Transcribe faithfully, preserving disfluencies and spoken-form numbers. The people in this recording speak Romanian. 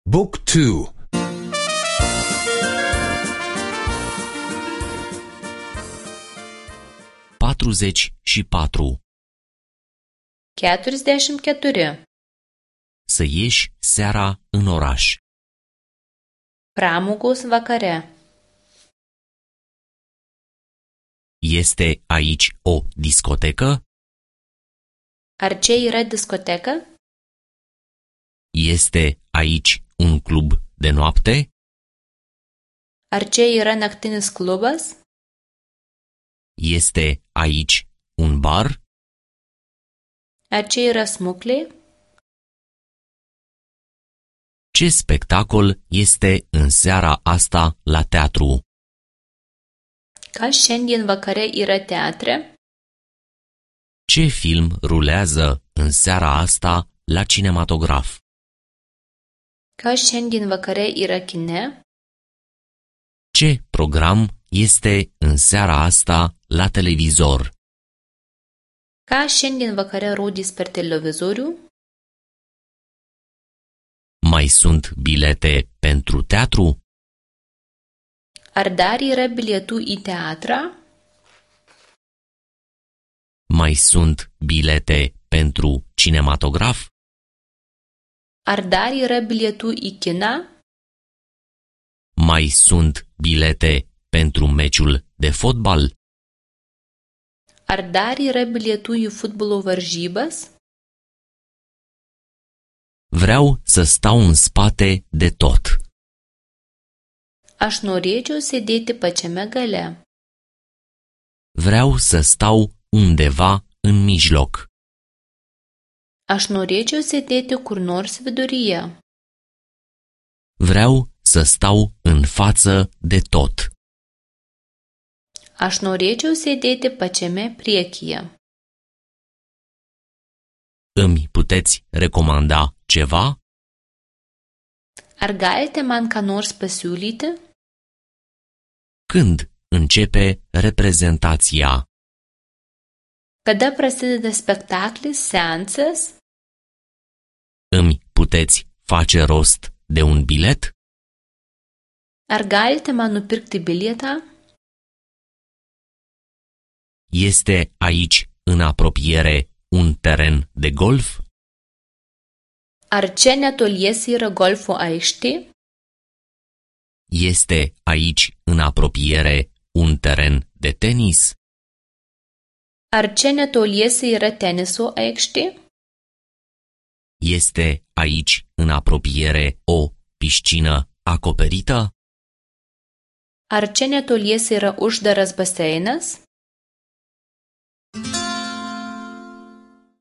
Book two. patruzeci și patru. keturiasdešimt keturi. Să ieși seara în oraș. Pramogos vakare. Este aici o discotecă? Ar čia yra diskoteka? Este aici un club de noapte? Ar čia yra naktinis klubas? Este aici un bar? Ar čia yra smuklė? Ce spectacol este în seara asta la teatru? Kas šiandien vakare yra teatre? Ce film rulează în seara asta la cinematograf? Kas šiandien vakare yra kine? Ce program este în seara asta la televizor? Ką šiandien vakare rodys per televizorių? Mai sunt bilete pentru teatru? Ar dar yra bilietų į teatrą? Mai sunt bilete pentru cinematograf? Ar dar yra bilietų į kiną? Mai sunt bilete pentru meciul de fotbal? Ar dar yra bilietų į futbolo varžybas? Vreau să stau în spate de tot. Aš norėčiau sėdėti pačiame gale. Vreau să stau undeva în mijloc. Aš norėčiau sėdėti kur nors viduryje. Vreau să stau în față de tot. Aš norėčiau sėdėti pačiame priekyje. Îmi puteți recomanda ceva? Ar galite man ką nors pasiūlyti? Când începe reprezentația? Kada prasideda spektaklis, seansas? Îmi puteți face rost de un bilet? Ar galite man nupirkti bilietą? Este aici în apropiere un teren de golf? Ar čia netoliese yra golfo aikštė? Este aici în apropiere un teren de tenis? Ar čia netoliese yra teniso aikštė? Este aici în apropiere o piscină acoperită? Ar čia netoliese yra uždaras baseinas?